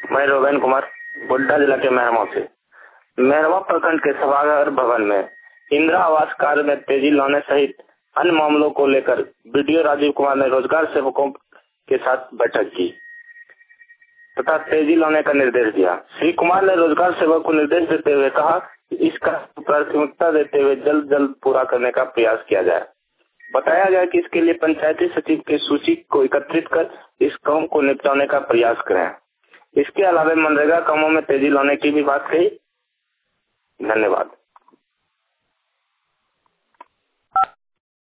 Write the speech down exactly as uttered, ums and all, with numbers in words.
मैं रोगन कुमार गोड्डा जिला के मेहरमा से। मेहरमा प्रखंड के सभागार भवन में इंदिरा आवास कार्य में तेजी लाने सहित अन्य मामलों को लेकर बीडीओ राजीव कुमार ने रोजगार सेवकों के साथ बैठक की तथा तेजी लाने का निर्देश दिया। श्री कुमार ने रोजगार सेवक को निर्देश देते हुए कहा कि इसका प्राथमिकता देते हुए जल्द जल्द पूरा करने का प्रयास किया जाए। बताया गया कि इसके लिए पंचायती सचिव की सूची को एकत्रित कर इस काम को निपटाने का प्रयास करें। इसके अलावा मनरेगा कामों में तेजी लाने की भी बात कही। धन्यवाद।